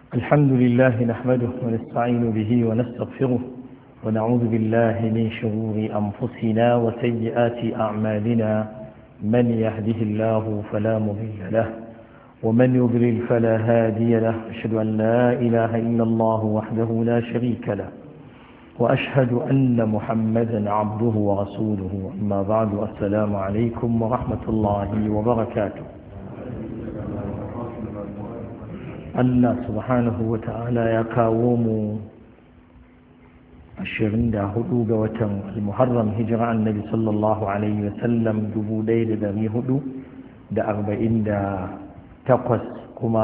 الحمد لله نحمده ونستعين به ونستغفره ونعوذ بالله من شرور أنفسنا وسيئات أعمالنا من يهده الله فلا مضل له ومن يضلل فلا هادي له. أشهد أن لا إله إلا الله وحده لا شريك له وأشهد أن محمدا عبده ورسوله. أما بعد، السلام عليكم ورحمة الله وبركاته. Allah subhanahu wa ta'ala ya kawo mu 24 ga watan al-Muharram, hijira annabi sallallahu alaihi wasallam 1448, kuma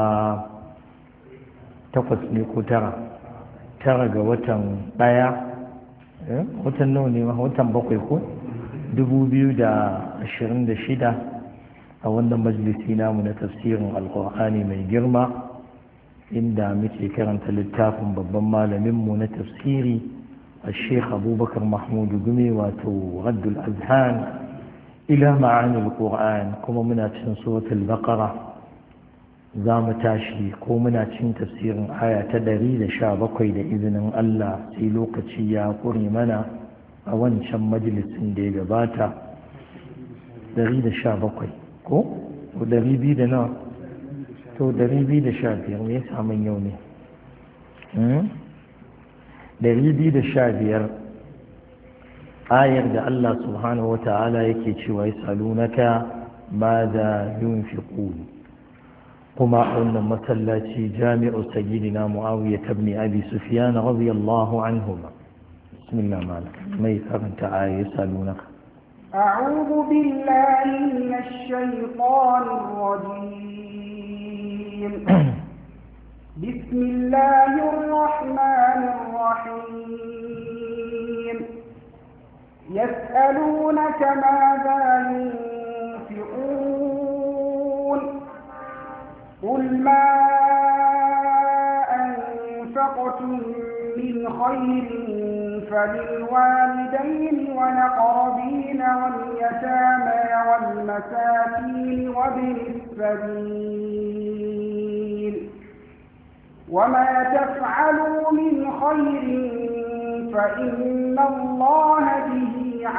8 ne ko 9 ga watan ɗaya, watan nawa ne, watan 7 ko 2026 a wannan majalisi namu na tafsirin alqur'ani mai girma, inda muke karanta littafin babban malaminmu na tafsiri al-sheikh abubakar mahmud gumi, wato raddul azhan ila ma'anil qur'an. kuma muna cikin suratul baqara, za mu tashi ko muna cikin tafsirin aya ta 117 da izinin Allah, sai lokaci ya kure mana a wancan majalisin da ya gabata. 117 ko 200 da nawa? to 215 ne samun yau ne 215 ayar da Allah subhanahu wa ta'ala yake cewa yasalunaka ma za yunfiqun. kuma a wannan masallaci jami'u sayyidina Muawiya ibn Abi Sufyan radiyallahu anhuma. bismillah mala mai karanta ayar yasalunaka. أعوذ بالله من الشيطان الرجيم. بسم الله الرحمن الرحيم. يسألونك ماذا ينفقون قل ما أنفقتم من خير فللوالدين والأقربين واليتامى والمساكين وابن السبيل وما تفعلوا من خير فإن الله به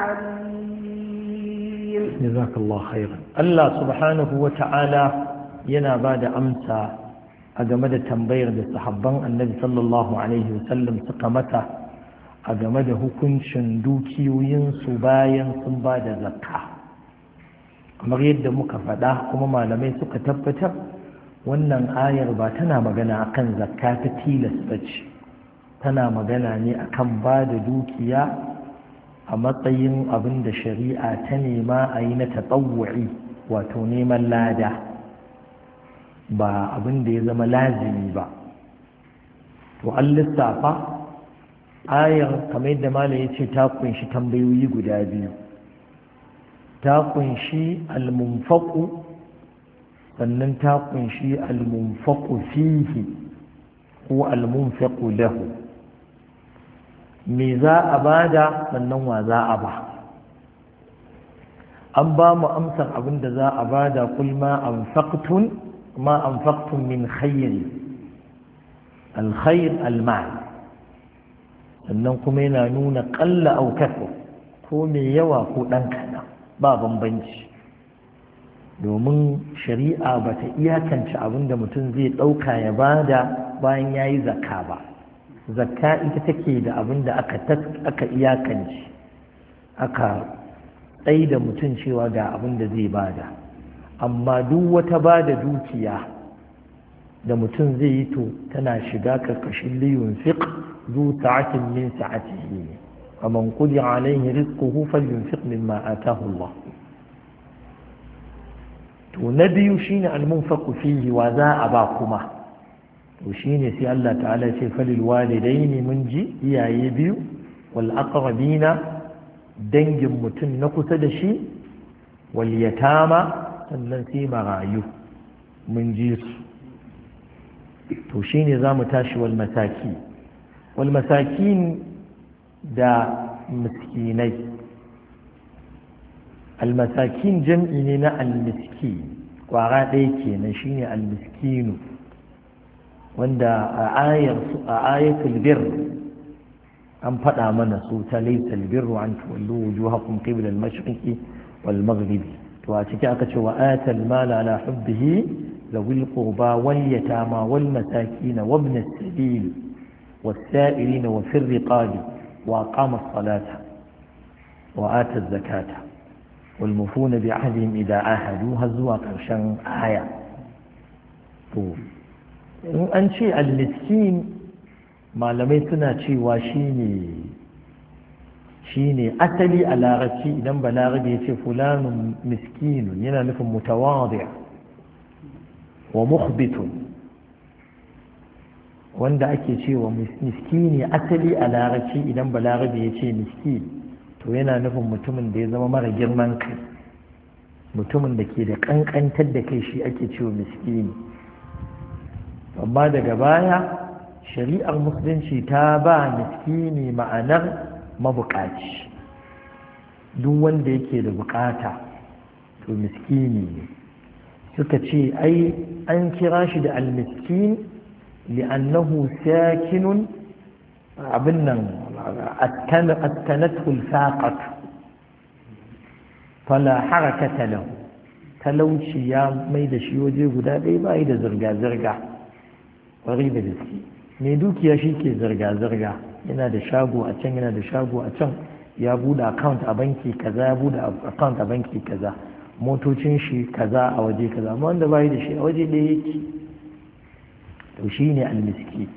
عليم. جزاك الله خيرا. الله سبحانه وتعالى ينا بعد أمسى أجمد تنبير للصحابة النبي صلى الله عليه وسلم سقمته a game da hukuncin dukiyoyinsu bayan sun ba da zakka. kamar yadda muka faɗa kuma malamai suka tabbatar, wannan ayar ba tana magana akan zakka ta tilas ba ce, tana magana ne akan ba da dukiya a matsayin abin da shari'a ta nema a yi na tatsawu'i, wato neman lada, ba abin da ya zama lazimi ba. to an lissafa ayar, kamar yadda malam ya ce, ta kunshi tambayoyi guda biyu. ta kunshi al-munfaqu, sannan ta kunshi al-munfaqu fihi ko al-munfaqu lahu. me za a bada, sannan wa za a ba. an ba mu amsar abin da za a bada. kul ma anfaqtum min khayr, al-khayr al-mal. sannan kuma yana nuna ƙalla aukafu, ko mai yawa ko ɗan kaɗan, ba bambanci, domin shari'a ba ta iyakance abin da mutum zai ɗauka ya bada bayan ya yi zakka ba. zakka ita take da abin da aka iyakance, aka tsaye da mutum cewa ga abin da zai bada. amma duk wata bada dukiya da mutum zai yi, to tana shiga karkashin liyun fiqh ذو سعة من سعته ومن قدر عليه رزقه فلينفق مما آتاه الله. ونبي شين المنفق فيه وذا أباكما، وشين سي الله تعالى فللوالدين منجي يا يبيو والأقربين دنج متن نقص دشي واليتامى سننسي مرايو منجيس. وشين زام تاشي والمساكين. والمساكين دا مسكيني. المساكين جمعنا المسكين، وغاديكي نشيني المسكين. wanda a ayatul bir an faɗa mana su ta laysal birru an tuwallu wujuhakum qibla al-mashriqi wal maghribi to a ciki aka ce wa atal mala ala hubbihi zawil qurba wal yatama wal masakin wa ibn as-sabil was-sa'ilin wa fi ar-riqab wa aqama as-salata wa ata az-zakata wal mufuna bi ahdihim idha ahadu har zuwa ƙarshen aya to in an ce al-miskin malamai suna cewa shine asali a larabci idan balarabe ya ce fulanun miskinun yana nufin mutawadi wa mukhbitun wanda ake cewa miskini asali a larabci idan balarabe ya ce miskin to yana nufin mutumin da ya zama mara girman kai mutumin da ke da kankantar da kai shi ake cewa miskini amma daga baya shari'ar musulunci ta ba miskini ma'anar mabukaci duk wanda yake da bukata to miskini ne suka ce ai an kira shi da almiskin li'annahu sakinun abin nan askanatu alfaqat fala harakata lahu talauci ya mai da shi waje guda ɗaya bai da zirga-zirga ƙwarai da gaske mai dukiya shi ke zirga-zirga yana da shago a can yana da shago a can ya bude account a banki kaza ya bude account a banki kaza motocin shi kaza a waje kaza amma wanda bai da shi a waje ɗaya yake to shi ne almiski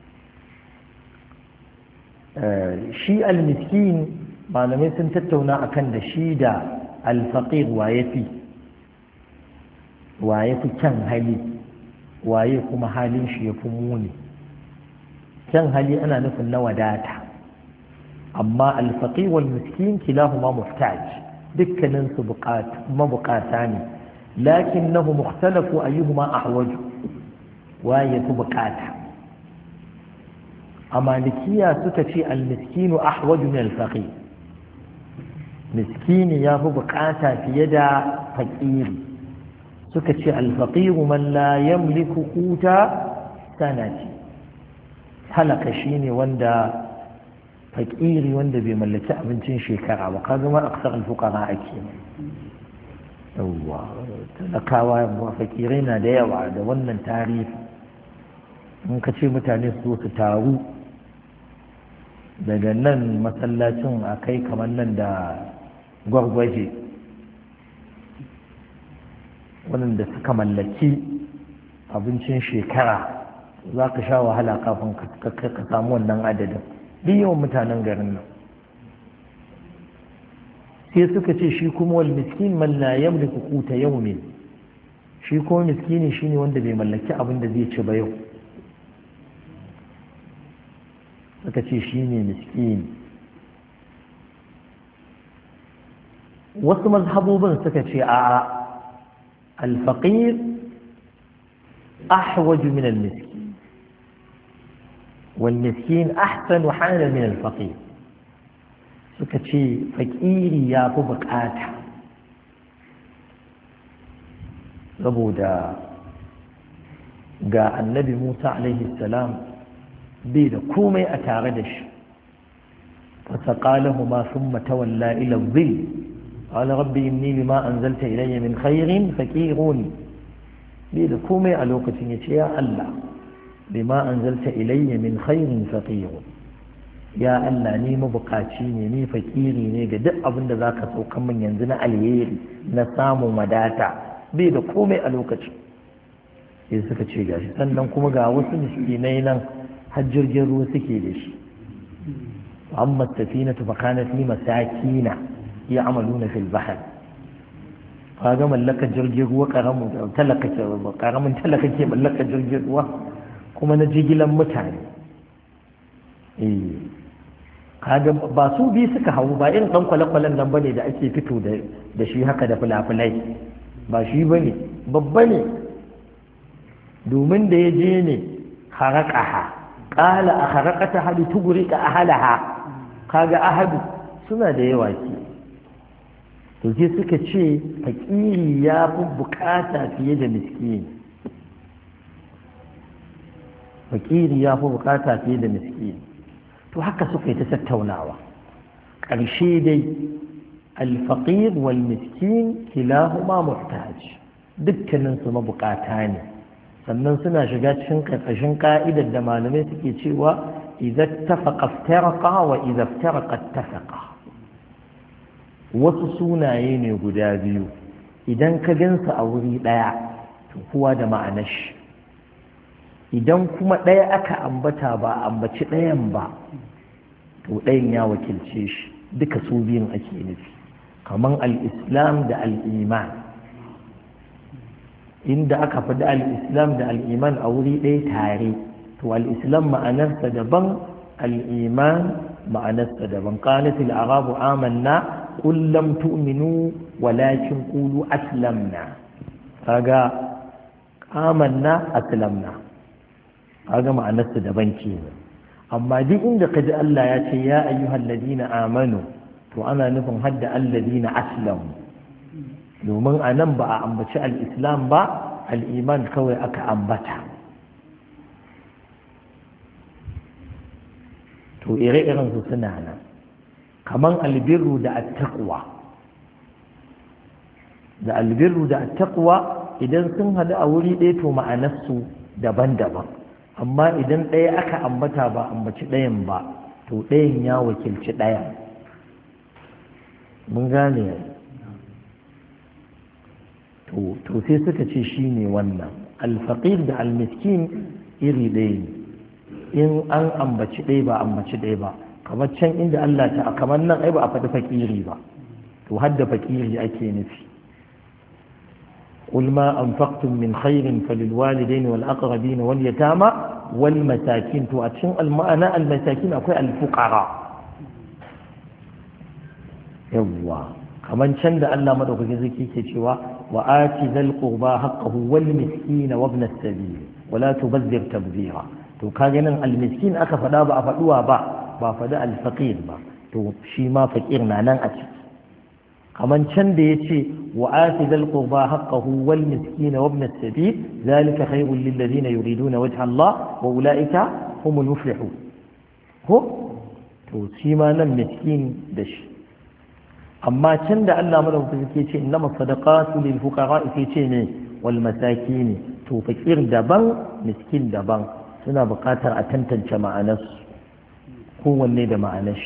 shi almiskin malamai sun tattauna akan da shi da alfaqir waye fi kyan hali waye kuma halin shi ya fi muni kyan hali ana nufin na wadata amma alfaqi wal miskin kilahuma muhtaj dukkanin su mabukata ne lakinnahu mukhtalafu ayyuhuma ahwaju waye fi bukata a malikiya suka ce almiskinu ahwaju min alfaqi miskini ya fi bukata fiye da faƙiri suka ce alfaqiru man la yamliku quta sanati halaka shine wanda faƙiri wanda bai mallaki abincin shekara ba kaga ma aksar alfuqara ake yawwa talakawa faƙirai na da yawa da wannan tarihi in ka ce mutane su su taru daga nan masallacin a kai kamar nan da gwargwaje waɗanda suka mallaki abincin shekara za ka sha wahala kafin ka samu wannan adadin duk yawan mutanen garin nan sai suka ce shi kuma wal miskin man la yamliku quta yawmin shi kuma miskini shine wanda bai mallaki abin da zai ci ba yau suka ce shine miskini wasu mazhabobin suka ce a'a الفقير أحوج من المسكين والمسكين أحسن حالا من الفقير سكتشي فقيري يا بكاتا ربودا جاء النبي موسى عليه السلام بيد كومي أتاردش فسقى لهما ثم تولى إلى الظل قال ربي إني لما أنزلت إلي من خير فكيروني بيد كومي ألوكة يا الله لما أنزلت إلي من خير فقير يا الله ني مبقاتيني ني فكيري ني قد أبن ذاك سوكا من ينزل اليري نسام مداتا بيد كومي ألوكة sai suka ce gashi sannan kuma ga wasu miskinai nan hajjirgin ruwa suke da shi amma safinatu fa kanat li masakina يعملون في البحر kaga mallaka jirgin ruwa karamin talaka ke mallaka jirgin ruwa kuma na jigilan mutane kaga ba su bi suka hau ba irin dan kwale-kwalen nan bane da ake fito da shi haka da fulafulai ba shi bane babba ne domin da ya je ne haraqaha qala a haraqata hadu tugriqa ahalaha kaga ahadu suna da yawa ke to sai suka ce fakiri ya fi bukata fiye da miskini fakiri ya fi bukata fiye da miskini. To haka suka yi ta tattaunawa, ƙarshe dai alfaƙir wal miskin kilahuma muhtaj, dukkaninsu mabukata ne, sannan suna shiga cikin ƙarƙashin ƙa'idar da malamai suke cewa idan tafaqa iftaraqa wa idan iftaraqa ittafaqa. Wasu sunaye ne guda biyu, idan ka gansu a wuri ɗaya to kowa da ma'anar shi, idan kuma ɗaya aka ambata ba ambaci ɗayan ba to ɗayan ya wakilce shi, duka su biyun ake nufi, kamar al-islam da al-iman. Inda aka faɗi al-islam da al-iman a wuri ɗaya tare to al-islam ma'anarsa daban, al-iman ma'anarsa daban. qalat al-arabu amanna qul lam tu'minu walakin qulu aslamna. kaga amanna aslamna, kaga ma'anarsa daban kenan. amma duk inda kaji Allah ya ce ya ayyuhal ladina amanu to ana nufin hadda alladina aslamu, domin a nan ba a ambaci al-islam ba, al-iman kawai aka ambata. to ire-iren su suna nan, kaman albirru da attaqwa. da albirru da attaqwa idan sun hadu a wuri ɗaya to ma'anarsu daban-daban, amma idan ɗaya aka ambata ba ambaci ɗayan ba to ɗayan ya wakilci ɗayan. mun gane to sai suka ce shi ne wannan alfaƙir da almiskin iri ɗaya ne, in an ambaci ɗaya ba ambaci ɗaya ba, kamar can inda Allah ta kamar nan ai ba a faɗi faƙiri ba, to hadda faƙiri ake nufi. قل ما أنفقتم من خير فللوالدين والأقربين واليتامى والمساكين. تؤتشن المعنى المساكين أكوي الفقراء. يوا كمان شند ألا مدوك جزكي كشوا وآتي ذا القربى حقه والمسكين وابن السبيل ولا تبذر تبذيرا. تو كاجن المسكين أكفدا بأفدوا بأفدا الفقير تو شيما فقيرنا نان أتي. كمان شند يشي وآتي ذا القربى حقه والمسكين وابن السبيل ذلك خير للذين يريدون وجه الله وأولئك هم المفلحون. هو تو شيما نان مسكين دش. أما شند ألا ملو تزكي إنما الصدقات للفقراء في شيء والمساكين. تو فقير دبان مسكين دبان سنا بقاتر أتنتن شمع نس هو النيد مع نش.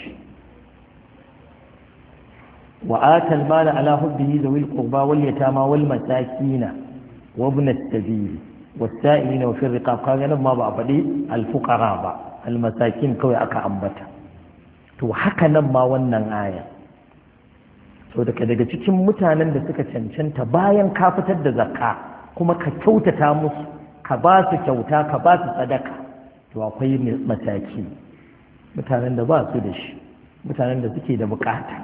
وآتى المال على حبه ذوي القربى واليتامى والمساكين وابن السبيل والسائلين وفي الرقاب. قال ما بعبدي الفقراء المساكين كوي أكا أنبتا. تو haka nan ma wannan aya, so daga cikin mutanen da suka cancanta bayan ka fitar da zakka kuma ka kyautata musu, ka ba su kyauta, ka ba su sadaka, to akwai mataki, mutanen da ba su da shi, mutanen da suke da bukata.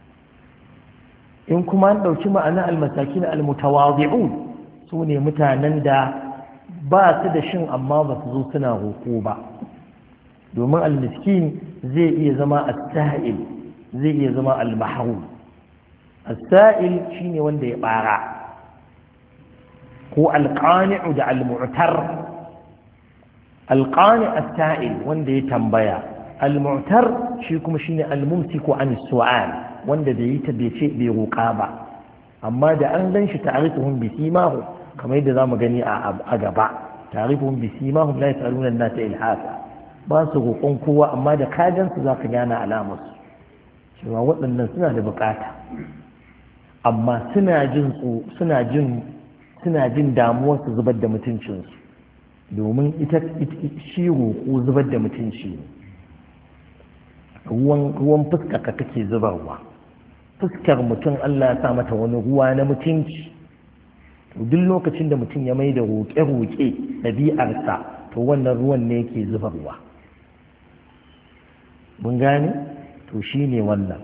in kuma an ɗauki ma'ana almasakin almutawazi'un, su ne mutanen da ba su da shin amma ba su zo suna roƙo ba, domin almiskin zai iya zama as-sa'il, zai iya zama al-mahrum. as-sa'il shine wanda ya bara, ko al-qani'u da al-mu'tar. al-qani' as-sa'il wanda ya tambaya, al-mu'tar shi kuma shine al-mumsiku an as-su'al, wanda bai yi ta bai ce bai roƙa ba, amma da an gan shi ta'rifuhum bi simahum, kamar yadda zamu gani a gaba, ta'rifuhum bi simahum la yas'aluna an-nasa ilhafa, ba su roƙon kowa, amma da ka gan su zaka gane alamar su cewa waɗannan suna da buƙata, amma suna jin damuwar su zubar da mutuncinsu, domin ita shi roƙo zubar da mutunci ne. ruwan fuskar ka kake zubarwa, fuskar mutum Allah ya sa mata wani ruwa na mutunci, to duk lokacin da mutum ya mai da roƙe-roƙe ɗabi'arsa, to wannan ruwan ne yake zubarwa. mun gane? to shi ne wannan.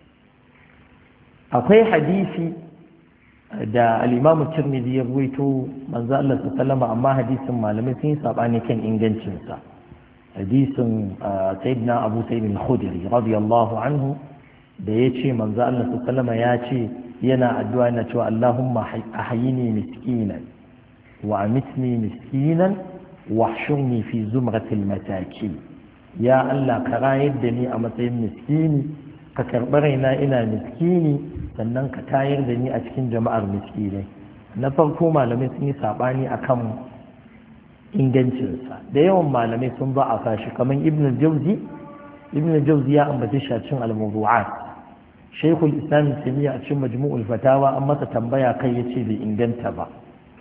akwai hadisi da al-Imam Tirmidhi ya ruwaito manzo Allah sallallahu alaihi, amma hadisin malamai sun yi sabani kan ingancinsa. hadisin sayyidina Abu Sa'id al-Khudri radiyallahu anhu da yace manzo Allah sallallahu alaihi ya ce yana addu'a yana cewa Allahumma ahyini miskinan wa amitni miskinan wahshurni fi zumratil masakin ya Allah ka rayar da ni a matsayin miskini ka karɓi raina ina miskini sannan ka tayar da ni a cikin jama'ar miskinai. Na farko malamai sun yi saɓani akan ingancinsa da yawan malamai sun ba a fashi kamar ibn jauzi ya ambaci shi a cikin al-mawdu'at. shaykhul islam taymiya a cikin majmu'ul fatawa an masa tambaya kai yace bai inganta ba,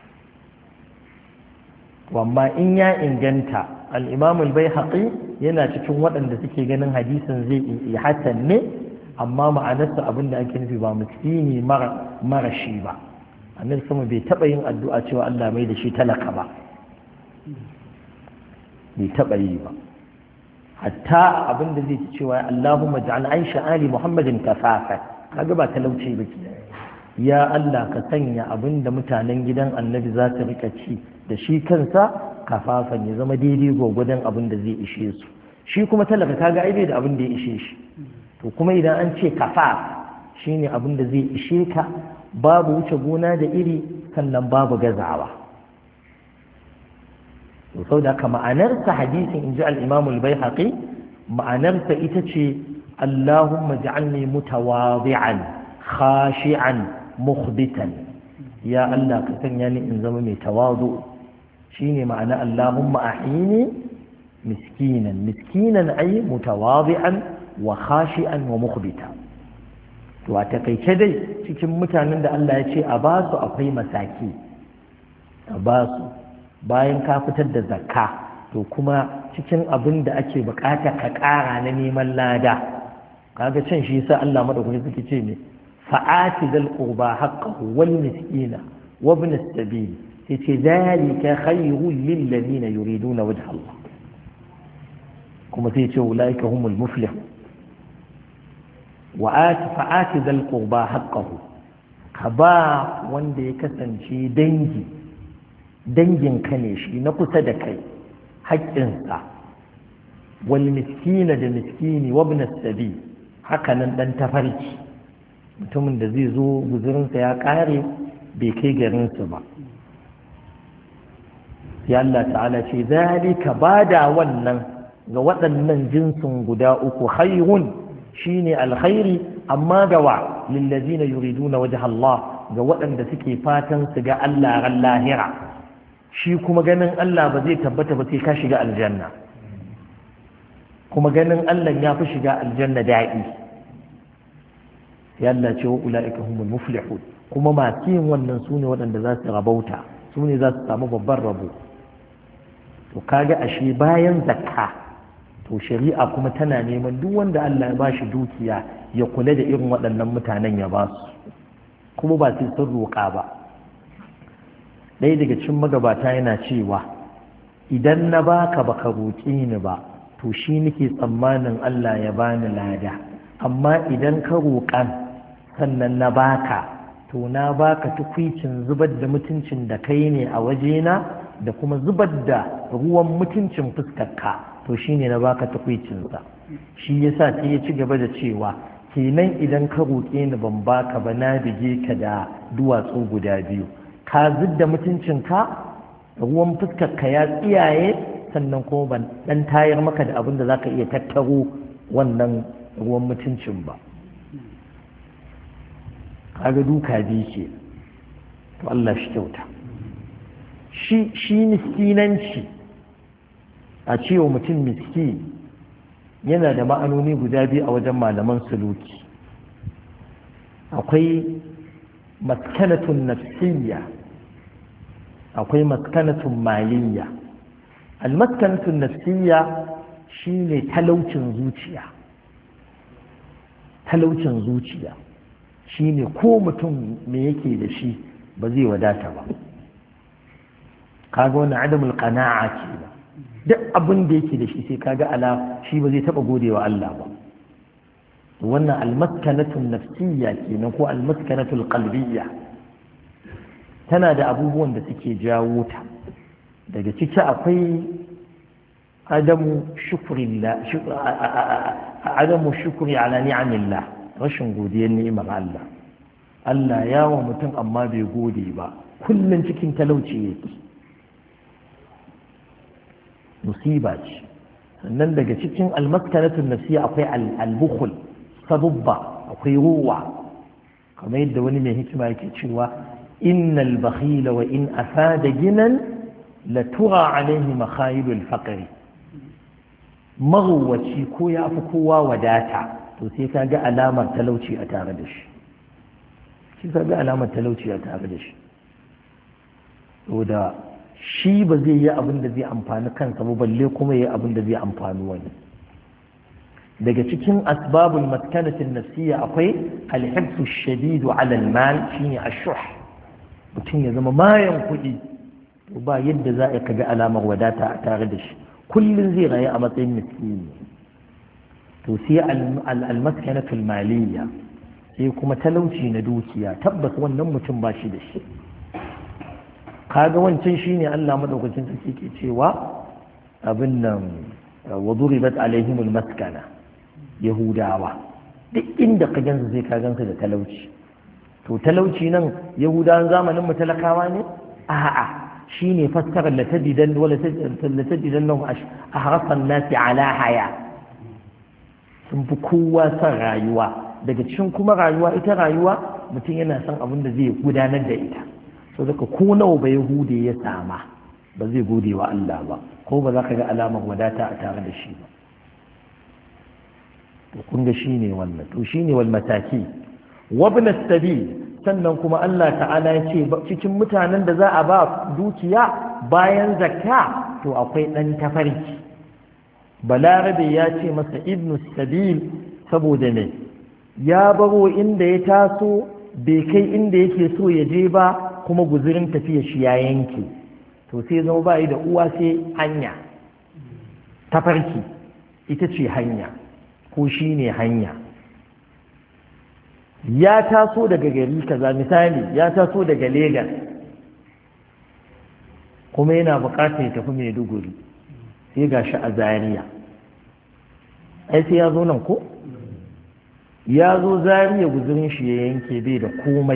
amma in ya inganta al-imam al-baihaqi yana cikin waɗanda suke ganin hadisin zai yi hasan ne, amma ma'anarsa abinda ake nufi ba miskini mara shi ba. annabi sama bai taɓa yin addu'a cewa Allah mai da shi talaka ba, bai taɓa yi ba. hatta abinda zai ci cewa Allahumma ja'al aisha ali muhammadin kafafa, kaga ba talauci ba ke. ya Allah ka sanya abinda mutanen gidan annabi za su rika ci da shi kansa kafafan ya zama daidai gwagwadon abin da zai ishe su. shi kuma talaka kaga ai bai da abin da ya ishe shi, to kuma idan an ce kafa shine abin da zai ishe ka, babu wuce gona da iri sannan babu gazawa. to sau da ka ma'anarsa hadisin in ji al'imamul baihaqi ma'anarsa ita ce Allahumma ja'alni mutawadi'an khashi'an mukhbitan, ya Allah ka sanya ni in zama mai tawadu. shine ma'ana Allahumma ahini miskinan ay mutawadi'an wa khashi'an wa mukhbita. to a takaice dai cikin mutanen da Allah ya ce a ba su akwai masaki, a ba su bayan ka fitar da zakka, to kuma cikin abin da ake bukata ka ƙara na neman lada. kaga can shi yasa Allah madaukaki suke ce ne fa'ati dal qurba haqqahu wal miskina wa ibn as-sabil, yace zalika khayrun lil ladina yuriduna wajha Allah, kuma sai ce ulaika humul muflihun. fa'ati dal qurba haqqahu, ka ba wanda ya kasance dangin ka ne shi na kusa da kai haƙƙinsa, wal miskina da miskini wa ibn as-sabil, haka nan dan tafarki mutumin da zai zo guzurinsa ya ƙare bai kai garinsa ba. sai Allah ta'ala ce zalika bada wannan ga waɗannan jinsin guda uku khayrun shine alkhairi, amma ga wa lillazina yuriduna wajha Allah, ga waɗanda suke fatan su ga Allah ran lahira. shi kuma ganin Allah ba zai tabbata ba sai ka shiga aljanna, kuma ganin Allah ya fi shiga aljanna daɗi. ya Allah ce wa ula'ika humul muflihun, kuma masu yin wannan sune waɗanda za su rabauta, sune za su samu babban rabo. to kaga ashe bayan zakka to shari'a kuma tana neman duk wanda Allah ya bashi dukiya ya kula da irin waɗannan mutanen ya ba su, kuma ba sai sun roƙa ba. ɗaya daga cikin magabata yana cewa idan na baka baka roƙe ni ba to shi nake tsammanin Allah ya bani lada, amma idan ka roƙan sannan na baka to na baka tukwicin zubar da mutuncin da kai ne a wajena da kuma zubar da ruwan mutuncin fuskarka, to shine na baka tukwicinsa. shi yasa sai ya ci gaba da cewa kenan idan ka roƙe ni ban baka ba na bige ka da duwatsu guda biyu, ka zidda mutuncinka, ruwan fuskarka ya tsiyaye, sannan kuma ban dan tayar maka da abin da zaka iya tattaro wannan ruwan mutuncin ba. kaga duka biyu ke, to Allah shi kyauta. shi miskinanci a cewa mutum miski yana da ma'anoni guda biyu a wajen malaman suluki. akwai maskanatun nafsiyya, akwai maskanatun maliyya. almaskanatun nafsiyya shine talaucin zuciya shine ko mutum me yake da shi ba zai wadata ba. kaga wani adamul qana'a ce, duk abin da yake da shi sai kaga ala shi ba zai taba godewa Allah ba. wannan almaskanatun nafsiyya kenan ko almaskanatul qalbiyya, tana da abubuwan da suke jawo ta. daga ciki akwai adamu shukri ala ni'amillah, rashin godiyar ni'imar Allah. Allah ya wa mutum amma bai gode ba, kullum cikin talauci yake. musiba ce. sannan daga cikin almaskanatun nafsiyya akwai al-bukhul sabubba, akwai ruwa, kamar yadda wani mai hikima yake cewa innal bakhila wa in afada ginan la tura alaihi makhayilul faqri. Maruwaci ko ya fi kowa wadata to sai ka ga alamar talauci a tare da shi, ka ga alamar talauci a tare da shi. saboda shi ba zai yi abin da zai amfani kansa ba, balle kuma yi abin da zai amfani wani. daga cikin asbabul maskanatin nafsiyya akwai alhibsu shadidu ala almal, shine ashuh, mutum ya zama mayan kuɗi, to ba yadda za a kaga alamar wadata a tare da shi, kullum zai rayu a matsayin miskini. to sai almaskanatul maliyya, sai kuma talauci na dukiya, tabbas wannan mutum ba shi da shi. kaga wancan shine Allah madaukakin sarki ke cewa abin nan wa duribat alaihimul maskana, yahudawa duk inda ka gansu sai ka gansu da talauci. to talauci nan yahudawan zamanin mu talakawa ne? a'a, shine fassarar la tajidan wala tajidan lahum ahrasan nasi ala haya, sun fi kowa son rayuwa. daga cikin kuma rayuwa, ita rayuwa mutum yana son abin da zai gudanar da ita. so daga ko nawa ba yahude ya sama ba zai gode wa Allah ba, ko ba za ka ga alamar wadata a tare da shi ba. to kun ga shine wannan, to shine wal mataki wa ibn as-sabil. sannan kuma Allah ta'ala ya ce cikin mutanen da za a ba dukiya bayan zakka to akwai dan tafarki. balarabe ya ce masa ibn as-sabil saboda ne ya baro inda ya taso bai kai inda yake so ya je ba, kuma guzurin tafiya shi ya yanke, to sai zama ba yi da uwa sai hanya. tafarki ita ce hanya, ko shi ne hanya. ya taso daga gari kaza, misali ya taso daga Legas kuma yana bukatar ya tafi Maiduguri, sai ga shi a Zaria. ai sai ya zo nan ko? ya zo Zaria guzurin shi ya yanke, bai da komai.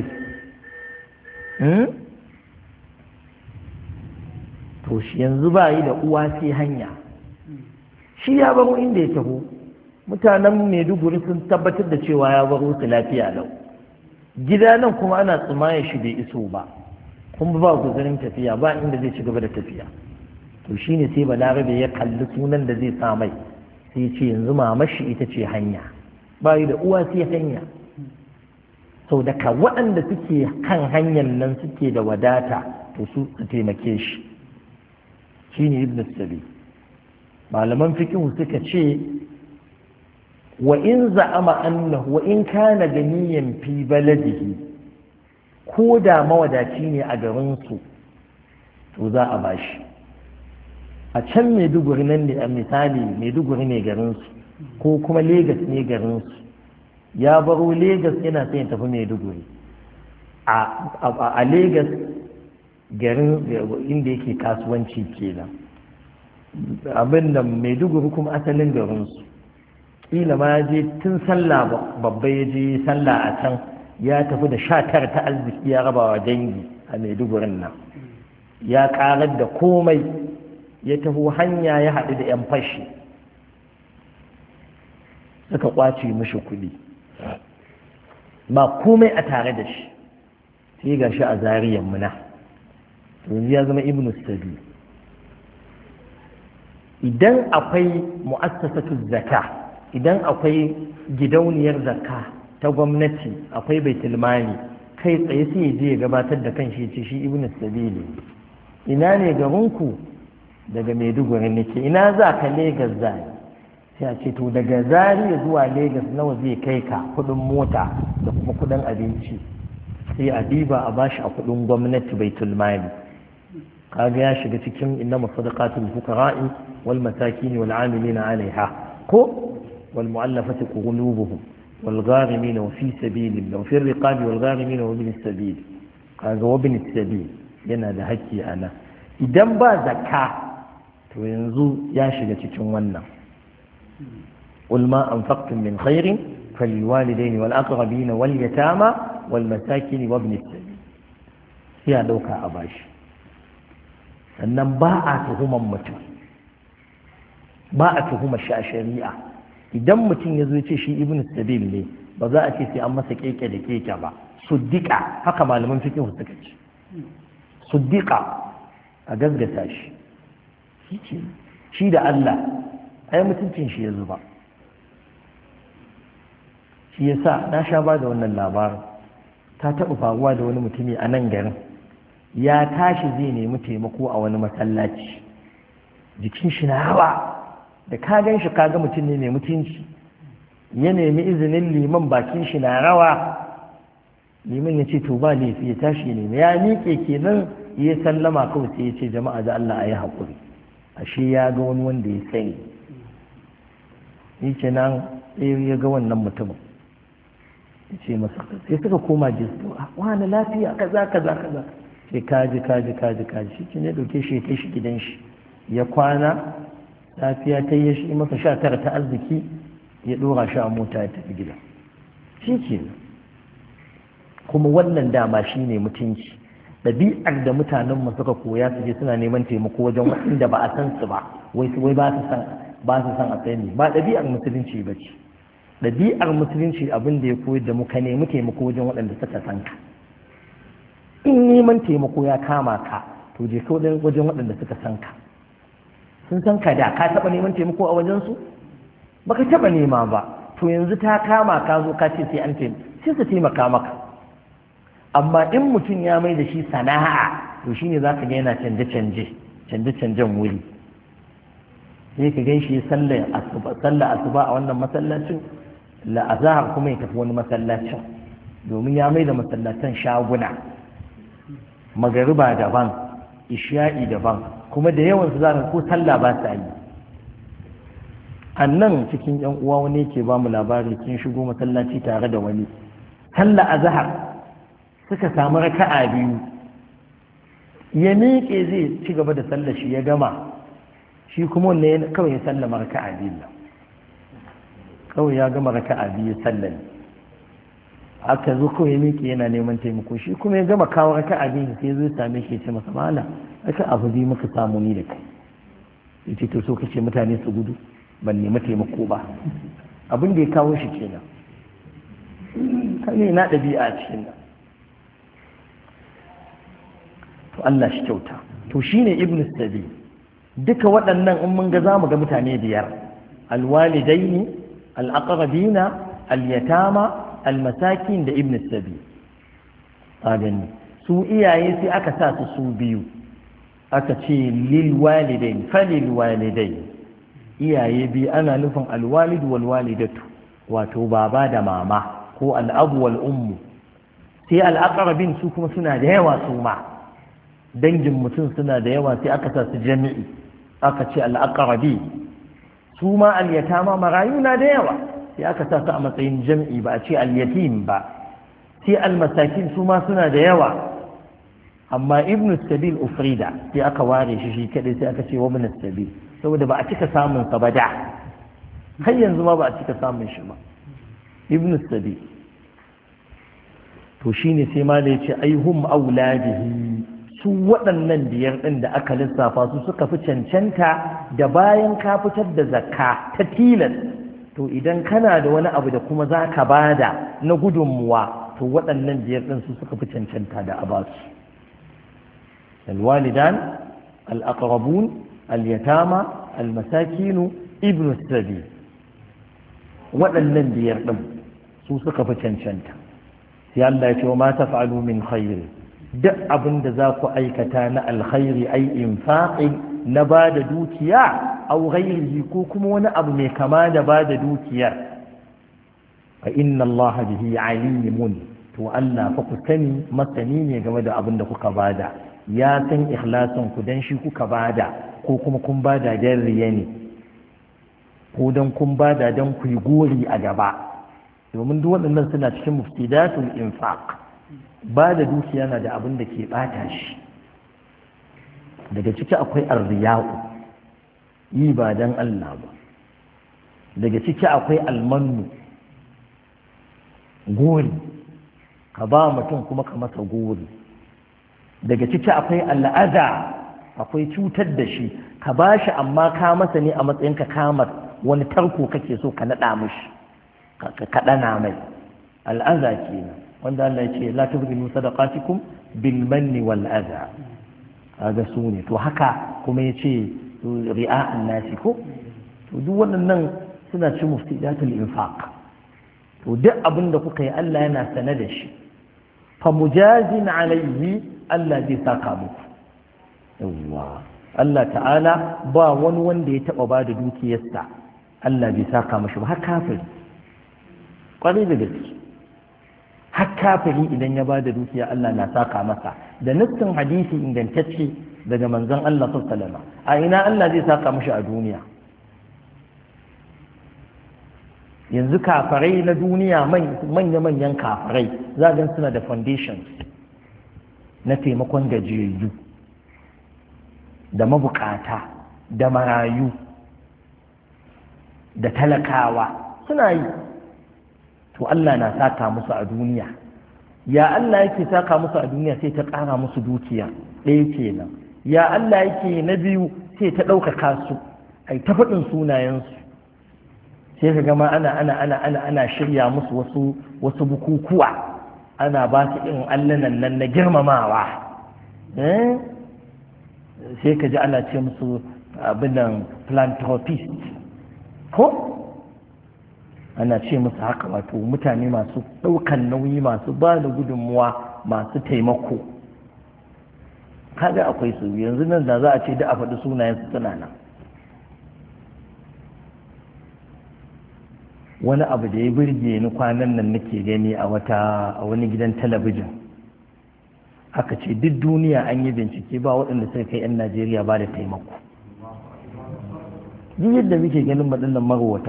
to shi yanzu ba yi da uwa sai hanya. shi ya baro inda ya taho, mutanen Maiduguri sun tabbatar da cewa ya baro su lafiya lau. gida nan kuma ana tsumaye shi bai iso ba, kuma ba guzurin tafiya, ba inda zai ci gaba da tafiya. to shine sai balarabe ya kalli sunan da zai sa mai, sai ce yanzu mamashi ita ce hanya, ba yi da uwa sai hanya. sau daga waɗanda suke kan hanyar nan suke da wadata, to su taimake shi. shine ibn sabi. malaman fiqh suka ce wa in za'ama annahu wa in kana ganiyan fi baladihi, ko da mawadaci ne a garin su to za a bashi. a can Maiduguri nan ne, a misali Maiduguri ne garin su, ko kuma Legas ne garin su, ya baro Legas yana sai ya tafi Maiduguri. a Legas garin inda yake kasuwanci kenan, abin da Maiduguri kuma asalin garinsu. kila ma je tun sallah babba ya je sallah a can, ya tafi da 19 ta arziki ya rabawa dangi a Maidugurin nan, ya karar da komai, ya taho hanya ya haɗu da 'yan fashi suka kwace mishi kuɗi, ba komai a tare da shi, sai ga shi a zariyan muna. yanzu ya zama ibn sabi. idan akwai mu'assasatu zakka, idan akwai gidauniyar zakka ta gwamnati, akwai baitul mali, kai tsaye sai je ya gabatar da kanshi ce shi ibn sabili. ina ne garinku? daga Maiduguri nake. ina za ka? Legas zai. sai a ce to daga Zaria zuwa Legas nawa zai kai ka, kudin mota da kuma kudin abinci, sai a diba a bashi a kudin gwamnati baitul mali. kaga ya shiga cikin innama sadaqatul fuqara'i wal masakin wal 'amilina 'alayha, ko wal mu'allafati qulubuhum wal gharimin wa fi sabilillah wa fi riqabi wal gharimin wa ibn sabil. kaga wa ibn sabil yana da haƙƙi ana. idan ba zakka to yanzu ya shiga cikin wannan. qul ma anfaqtum min khairin falilwalidaini wal aqrabin wal yatama wal masakin wa ibn sabil. sai a dauka a bashi. sannan ba a tuhuman mutum ba a tuhuma shi a shari'a. Idan mutum ya zo ce shi ibn sabil ne ba za a ce sai an masa keke da keke ba. Suddiqa, haka malaman fiqh suka ce, suddiqa, a gaskata shi shi da Allah ai mutuncin shi ya zuba. Shi yasa na sha ba da wannan labarin, ta taɓa faruwa da wani mutumi a nan garin, ya tashi zai nemi taimako a wani masallaci, jikin shi na hawa, da ka gan shi kaga mutum ne mai mutunci, ya nemi izinin liman, bakin shi na rawa, liman ya ce to ba laifi, ya tashi ne ya miƙe kenan, ya sallama kawai sai ya ce jama'a da Allah a yi haƙuri, ashe ya ga wani wanda ya sani. Ni kenan ya ga wannan mutumin, ya ce masa, sai suka koma jisto, wani lafiya kaza sai kaji shi ne dauke shi ya kai shi gidan shi, ya kwana, lafiya ta yi shi masa 19 ta arziki, ya dora shi a mota ya tafi gida. Shi ke kuma wannan dama shi ne mutunci, ɗabi'ar da mutanenmu suka koya su je suna neman taimako wajen waɗanda ba a san su ba, wai ba su san a sani, ba ɗabi'ar musulunci ba ce. Ɗabi'ar musulunci abin da ya koyar da mu ka nemi taimako wajen waɗanda suka san ka. In neman taimako ya kama ka, to je ka wajen waɗanda suka san ka. Sun san ka da ka taɓa neman taimako a wajensu? Ba ka taɓa nema ba, to yanzu ta kama ka zo ka ce sai su taimaka maka. Amma in mutum ya mai da shi sana'a, to shine za ka ga yana canje-canjen wuri. Sai ka gan shi sallar asuba a wannan masallacin, la'azahar kuma ya tafi wani masallacin, domin ya mai da masallacin shaguna. Magariba daban, isha'i daban, kuma da yawan su za ka ko sallah ba sa yi. A nan cikin yan uwa wani yake ba mu labari, kin shigo masallaci tare da wani, sallah azhar suka samu raka'a biyu, ya miƙe zai ci gaba da sallar shi, ya gama, shi kuma wanne kawai ya sallama raka'a biyu, kawai ya gama raka'a biyu sallar, aka zo kawai ya miƙe yana neman taimako, shi kuma ya gama kawo raka'a biyu sai zo same shi ya ce masa mala aka abu biyu muka samu ni da kai, ya ce to so kace mutane su gudu ban nemi taimako ba. Abin da ya kawo shi kenan, kai na ɗabi'a a cikin nan. To Allah shi kyauta. To shine ibn sabi, duka waɗannan in mun ga za mu ga mutane biyar: alwalidaini, al'aqrabina, al-yatama, al-masakin da ibn sabi. A gani su iyaye sai aka sa su biyu, aka ce lil walidain fa lil walidain, iyaye biyu ana nufin alwalid wal walidatu, wato baba da mama, ko al'abu wal ummu. Sai al'aqrabin su kuma suna da yawa, su ma dangin mutum suna da yawa, sai aka sa su jami'i, aka ce al'aqrabi. Su ma al-yatama marayu na da yawa, sai aka sa su a matsayin jami'i, ba a ce al-yatim ba. Sai al-masakin su ma suna da yawa, amma ibn sabil ufrida sai aka ware shi kadai, sai aka ce wa ibn sabil, saboda ba a cika samun sa ba da, har yanzu ma ba a cika samun shi ba ibn sabil. To shine sai ma da yace aihum auladihi, su waɗannan biyar ɗin da aka lissafa su suka fi cancanta da bayan ka fitar da zakka ta tilas, to idan kana da wani abu da kuma za ka bada na gudunmuwa, to waɗannan biyar ɗin su suka fi cancanta da a basu: alwalidan, al'aqrabun, al-yatama, al-masakinu, ibn sabi. Waɗannan biyar ɗin su suka fi cancanta. Sai Allah ya ce wa ma taf'alu min khairi, duk abin da za ku aikata na alkhairi, ai infaqin, na ba da dukiya, au ghairihi, ko kuma wani abu mai kama da ba da dukiyar, fa inna Allah bihi alimun, to Allah fa ku sani masani ne game da abin da kuka bada, ya san ikhlasin ku, dan shi kuka bada, ko kuma kun bada dan riya ne, ko dan kun bada dan ku yi gori a gaba, domin duk waɗannan suna cikin muftidatul infaq. Ba da dukiya na da abin da ke ɓata shi, daga ciki akwai arriya'u, yi ba don Allah ba, daga ciki akwai almanu, gori, ka ba mutum kuma ka masa gori, daga ciki akwai al'aza, akwai cutar da shi ka bashi amma ka masa ne a matsayin ka kamar wani tarko kake so ka naɗa mishi ka ɗana mai al'aza kenan wanda Allah ya ce la tubdilu sadaqatikum bil manni wal adha kaga su ne to haka kuma ya ce ri'a'an nasi ko to duk waɗannan suna ci muftidatul infaq to duk abin da kuka yi Allah yana sane da shi fa mujazin alayhi Allah zai saka muku yawwa Allah ta'ala ba wani wanda ya taba ba da dukiyarsa Allah bai saka mashi ba har kafiri kwarai da gaske har kafiri idan ya ba da dukiya Allah na saka masa da nassin hadisi ingantacce daga manzon Allah sallallahu alaihi wasallam a ina Allah zai saka mashi a duniya yanzu kafarai na duniya manya-manyan kafarai za gan suna da foundations na taimakon gajiyayyu da mabukata da marayu da talakawa suna yi to Allah na saka musu a duniya ya Allah yake saka musu a duniya sai ta ƙara musu dukiya ɗaya kenan ya Allah yake na biyu sai ta ɗaukaka su ai ta faɗin sunayensu sai ka gama ana shirya musu wasu bukukuwa ana ba su irin allanan nan na girmamawa sai ka ji ana ce musu abinan philanthropist ko ana ce musu haka wato mutane masu ɗaukan nauyi masu ba da gudunmuwa masu taimako kaga akwai su yanzu nan da za a ce da a faɗi sunayen su suna nan wani abu da ya burge ni kwanan nan nake gani a wani gidan talabijin aka ce duk duniya an yi bincike ba waɗanda suka kai 'yan Najeriya ba da taimako duk yadda muke ganin waɗannan marowata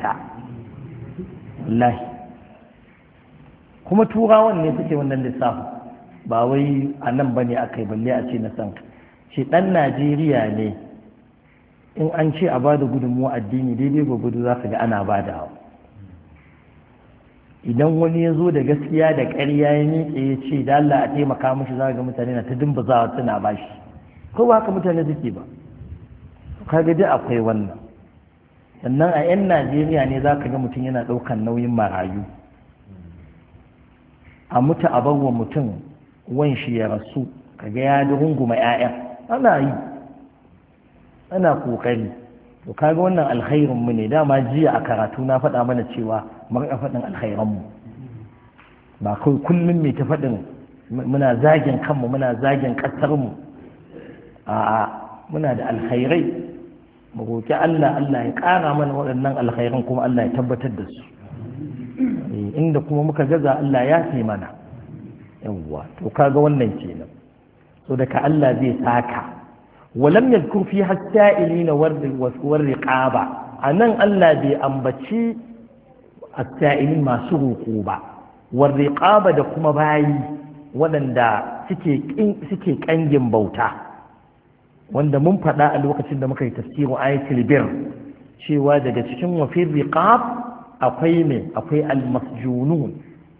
wallahi kuma turawan ne suke wannan lissafin ba wai a nan ba ne aka yi balle a ce na san shi ɗan Najeriya ne in an ce a ba da gudunmuwa addini daidai gwagwado za ka ga ana ba da idan wani ya zo da gaskiya da ƙarya ya miƙe ya ce da Allah a taimaka mashi za ga mutane na ta dimbazawa suna bashi ko ba haka mutane suke ba kaga dai akwai wannan sannan a 'yan Najeriya ne za ka ga mutum yana ɗaukan nauyin marayu a mutu a bar wa mutum wan shi ya rasu kaga ya runguma 'ya'ya ana yi ana kokari to kaga wannan alkhairin mu ne dama jiya a karatu na faɗa mana cewa mun ga faɗin alkhairan mu ba kai kullum mai ta faɗin muna zagin kanmu muna zagin ƙasar mu a'a muna da alkhairai mu roki Allah ya ƙara mana waɗannan alkhairan kuma Allah ya tabbatar da su inda kuma muka gaza Allah ya fi mana yawwa to kaga wannan kenan so daga Allah zai saka ولم يذكر فيها السائلين والرقابة أنن الله بي أنبتي السائلين ما سرقوا با والرقابة دكما باي ولن دا سكي كنجم بوتا wanda mun faɗa a lokacin da muka yi tafsirin ayatul bir cewa daga cikin wafir riqab akwai al-masjunun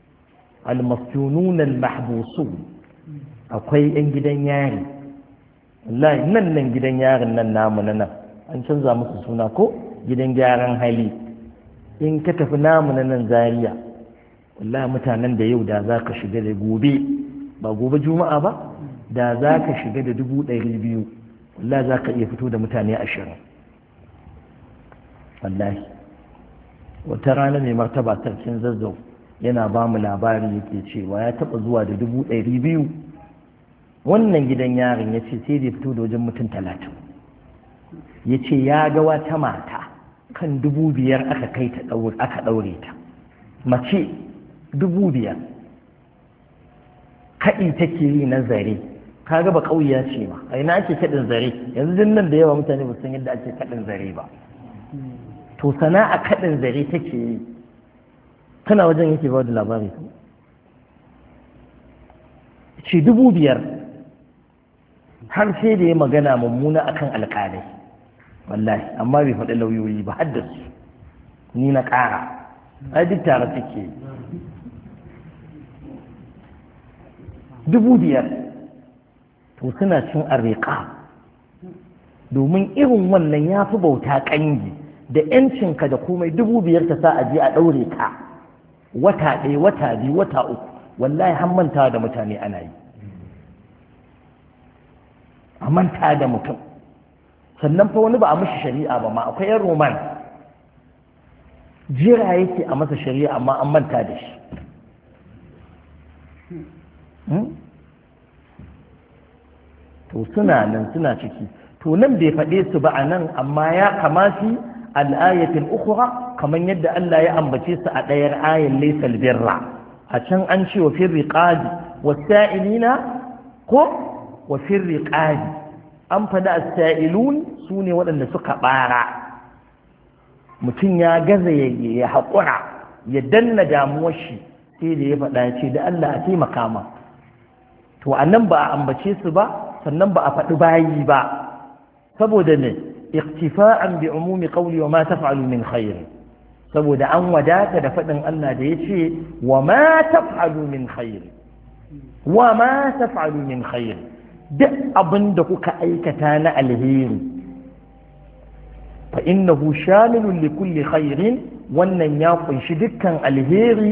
al-mahbusun akwai yan gidan yari wallahi nan gidan yarin nan namu nan an canza musu suna ko gidan gyaran hali in ka tafi namu nan Zaria wallahi mutanen da yau da za ka shiga da gobe ba gobe juma'a ba da za ka shiga da 200,000 wallahi za ka iya fito da mutane 20 wallahi wata rana mai martaba sarkin Zazzau yana ba mu labari yake cewa ya taɓa zuwa da 200,000 wannan gidan yarin ya ce sai da fito da wajen mutum 30 ya ce ya ga wata mata kan 5,000 aka kai ta aka ɗaure ta mace 5,000 kaɗi take yi na zare ka ga ba ƙauya ce ma a ina ake kaɗin zare yanzu nan da yawa mutane ba san yadda ake kaɗin zare ba to sana'a kaɗin zare take yi kana wajen yake ba da labari ce 5,000 har sai da ya magana mummuna akan alƙalai wallahi amma bai faɗi lauyoyi ba haddasu ni na ƙara ai duk tare suke 5,000 to suna cin arriƙa domin irin wannan ya fi bauta ƙangi da ‘yancinka da komai 5,000 ta sa a je a ɗaure ka wata ɗaya wata biyu wata uku wallahi har manta da mutane ana yi a manta da mutum sannan fa wani ba a mishi shari'a ba ma akwai ‘yan roman jira yake a masa shari'a amma an manta da shi to suna nan suna ciki to nan bai faɗe su ba a nan amma ya kamasi al'ayatul ukhra kamar yadda Allah ya ambace su a ɗayar ayin laysal birra a can an ce wa fir riqabi wasa'ilina ko wa fir riqabi an faɗa as-sa'ilun sune waɗanda suka bara mutum ya gaza ya haƙura ya danna damuwar shi sai da ya faɗa ya ce da Allah a taimaka ma to a nan ba a ambace su ba sannan ba a faɗi bayi ba saboda ne iktifa'an bi umumi qawli wa ma taf'alu min khair saboda an wadata da faɗin Allah da yace wa ma taf'alu min khair wa ma taf'alu min khair duk abin da kuka aikata na alheri fa innahu shamilun li kulli khairin wannan ya kunshi dukkan alheri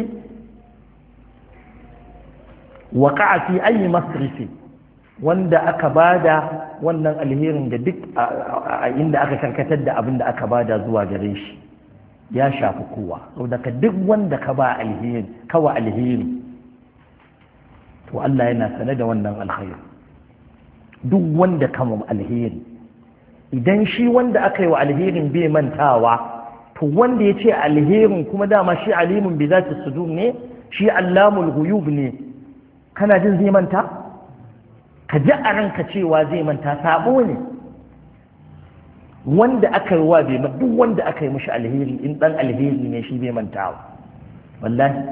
waqa'a fi ayi masrifi wanda aka bada wannan alherin da duk a inda aka karkatar da abin da aka bada zuwa gare shi ya shafi kowa saboda ka duk wanda ka ba alheri kawa alheri to Allah yana sane da wannan alkhairi duk wanda kama alheri idan shi wanda aka yi wa alherin bai mantawa to wanda ya ce alherin kuma dama shi alimun bi zati sudur ne shi allamul ghuyub ne kana jin zai manta ka ji a ranka cewa zai manta sabo ne wanda aka yi wa bai duk wanda aka yi mishi alheri in dan alheri ne shi bai mantawa wallahi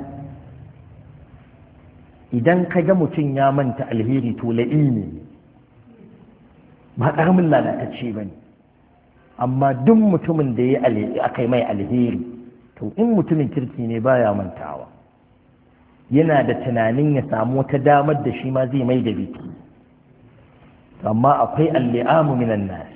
idan ka ga mutum ya manta alheri to la'i ne ba ƙaramin lalatacce ba ne amma duk mutumin da ya aka yi mai alheri to in mutumin kirki ne baya mantawa yana da tunanin ya samu wata damar da shi ma zai mai da biki amma akwai alli'amu minan nas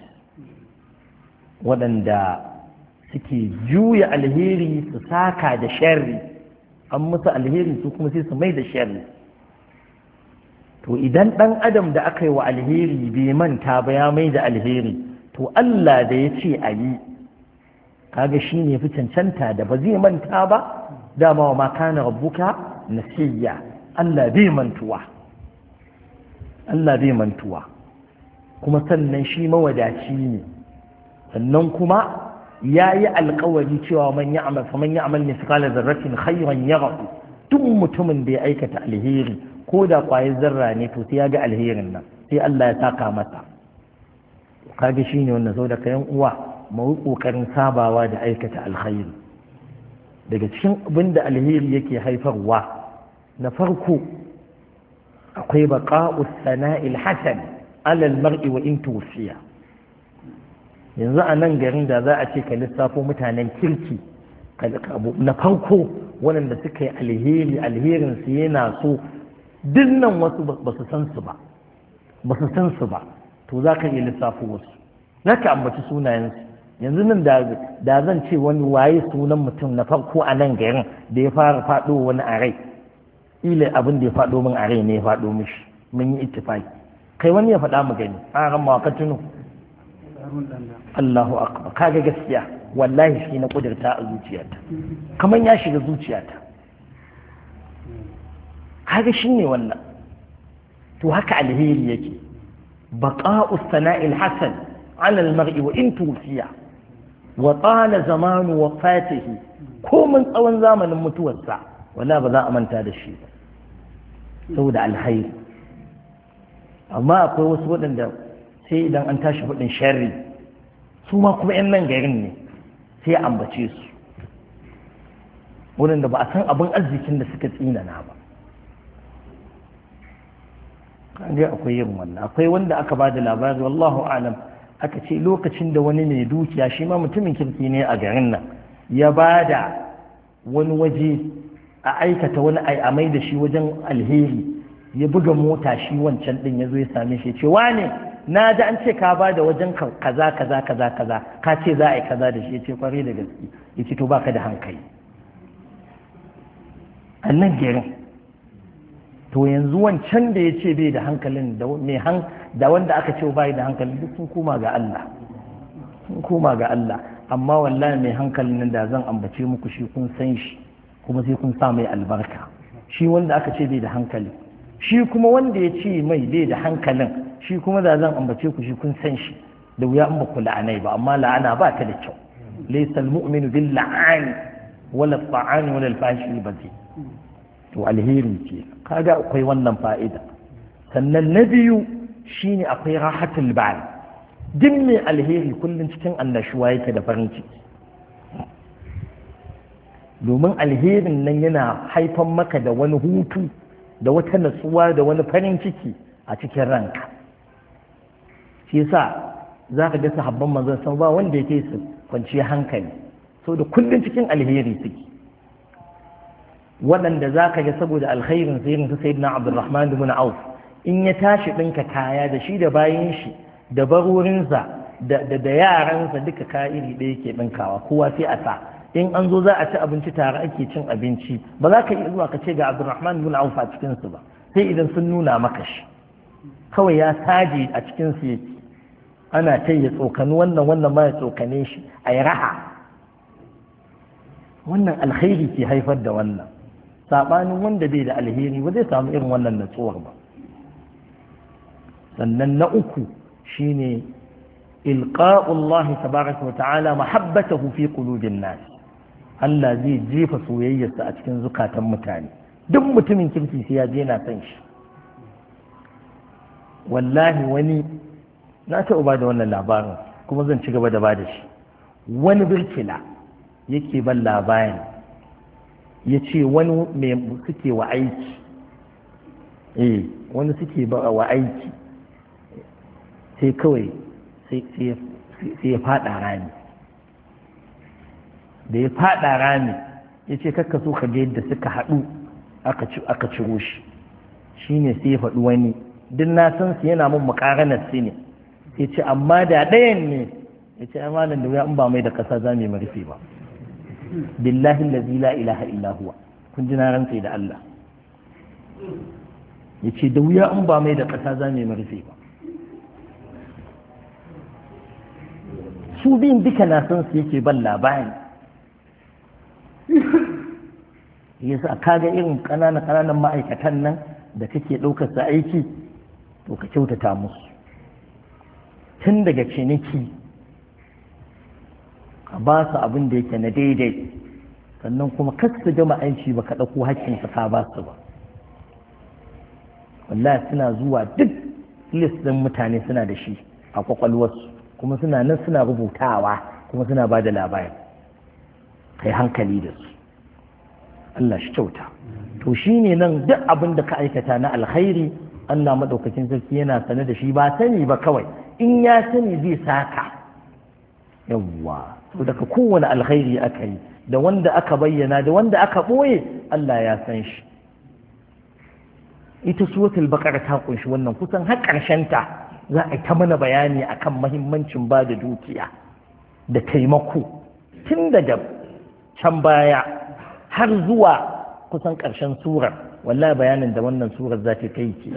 waɗanda suke juya alheri su saka da sharri an musu alheri su kuma sai su mai da sharri to idan ɗan adam da aka yi wa alheri bai manta ba ya mai da alheri to Allah da ya ce a yi kaga shi ne fi cancanta da ba zai manta ba dama wa ma kana rabbuka nasiya Allah bai mantuwa Allah bai mantuwa kuma sannan shi mawadaci ne sannan kuma ya yi alkawari cewa man ya'mal faman ya'mal mithqala dharratin khayran yarahu duk mutumin da ya aikata alheri ko da ƙwayar zarra ne to sai ya ga alherin nan sai Allah ya saka masa kage shine wannan saboda kayan uwa mu kokarin sabawa da aikata alkhairi daga cikin abin da alheri yake haifarwa na farko akwai baqa'us sana'il hasan ala almar'i wa in tuwfiya yanzu a nan garin da za a ce ka lissafo mutanen kirki na farko waɗanda suka yi alherin su yana so dinnan wasu ba su san su ba to za ka iya lissafo wasu za ka ambaci sunayensu yanzu nan da zan ce wani waye sunan mutum na farko a nan garin da ya fara faɗo wani a rai ila abin da ya faɗo min a rai ne ya faɗo mishi mun yi ittifaki kai wani ya faɗa mu gani a ran ma ka tuno Allahu akbar kaga gaskiya wallahi shi na kudurta a zuciyata kamar ya shiga zuciyata kaga shine wannan to haka alheri yake baqa'u sana'il hasan 'ala al-mar'i wa in tufiya wa tala zamanu wafatihi ko mun tsawon zamanin mutuwarsa wala ba za a manta da shi saboda alkhairi amma akwai wasu waɗanda sai idan an tashi faɗin sharri su ma kuma 'yan nan garin ne sai a ambace su waɗanda ba a san abin arzikin da suka tsinana ba dai akwai yin wannan akwai wanda aka ba da labari wallahu alam aka ce lokacin da wani mai dukiya shi ma mutumin kirki ne a garin nan ya ba da wani waje a aikata wani amai da shi wajen alheri ya buga mota shi wancan din ya zo ya same shi ce wane na ji an ce ka ba da wajen kaza kaza kaza kaza ka ce za a yi kaza da shi ya ce kwarai da gaske ya ce to baka da hankali annan gerin to yanzu wancan da ya ce bai da hankalin da wanda aka ce bai da hankalin duk sun koma ga Allah amma wallahi mai hankalin nan da zan ambace muku shi kun san shi kuma sai kun sa mai albarka shi wanda aka ce bai da hankali shi kuma wanda ya ce mai bai da hankalin shi kuma da zan ambace ku shi kun san shi da wuya in ba ku la'anai ba amma la'ana ba ta da kyau laysa al-mu'minu bil la'ani wala at-ta'ani wala al-fahishi bazi to alheri ce kaga akwai wannan fa'ida sannan na biyu shine akwai rahatul bal duk mai alheri kullum cikin annashuwa yake da farin ciki domin alherin nan yana haifan maka da wani hutu da wata natsuwa da wani farin ciki a cikin ranka shi yasa za ka ga sahabban manzon san ba wanda yake su kwanciyar hankali saboda kullum cikin alheri suke waɗanda za ka ga saboda alkhairin sayyidina sayyidina Abdurrahman ibn Auf in ya tashi ɗinka kaya da shi da bayan shi da barorinsa da yaransa duka kaya iri ɗaya ke ɗinkawa kowa sai a sa in an zo za a ci abinci tare ake cin abinci ba za ka iya zuwa ka ce ga Abdurrahman ibn Auf a cikinsu ba sai idan sun nuna maka shi kawai ya saje a cikinsu yake ana ta ya tsokani wannan ma ya tsokane shi a yi raha wannan alkhairi ke haifar da wannan saɓanin wanda bai da alheri ba zai samu irin wannan natsuwar ba sannan na uku shine ilqa'ullahi tabaraka wa ta'ala mahabbatahu fi qulubin nas Allah zai jefa soyayyarsa a cikin zukatan mutane duk mutumin kirki sai ya je na san shi wallahi wani na taɓa ba da wannan labarin kuma zan ci gaba da ba da shi wani birkila yake ban labarin ya ce wani mai suke wa aiki wani suke ba wa aiki sai kawai sai ya fada rami da ya fada rami ya ce kakka so ka ga yadda suka haɗu aka ciro shi shine sai ya faɗi wani duk na san su yana mun makaranar su ne ya ce amma da ɗayan ne ya ce amalan da wuya in ba mai da ƙasa za mu yi marfi ba billahi allazi la ilaha illa huwa kun ji na rantse da Allah ya ce da wuya in ba mai da ƙasa za mu yi marfi ba su biyun duka na san su yake ban labari yasa kaga irin ƙananan ma'aikatan nan da kake ɗaukar sa aiki to ka kyautata musu tun daga ciniki ka ba su abin da yake na daidai sannan kuma kar su gama aiki ba ka ɗauko haƙƙinsa ka ba su ba wallahi suna zuwa duk list ɗin mutane suna da shi a kwakwalwarsu kuma suna nan suna rubutawa kuma suna ba da labari kai hankali da su Allah shi kyauta to shine nan duk abin da ka aikata na alkhairi Allah madaukakin sarki yana sane da shi ba sani ba kawai in ya sani zai saka yawwa to daga kowane alkhairi aka yi da wanda aka bayyana da wanda aka ɓoye Allah ya san shi ita suratul baqara ta kunshi wannan kusan har ƙarshen ta za a yi ta mana bayani akan mahimmancin ba da dukiya da taimako tun daga can baya har zuwa kusan ƙarshen surar wallahi bayanin da wannan surar za ta kai ce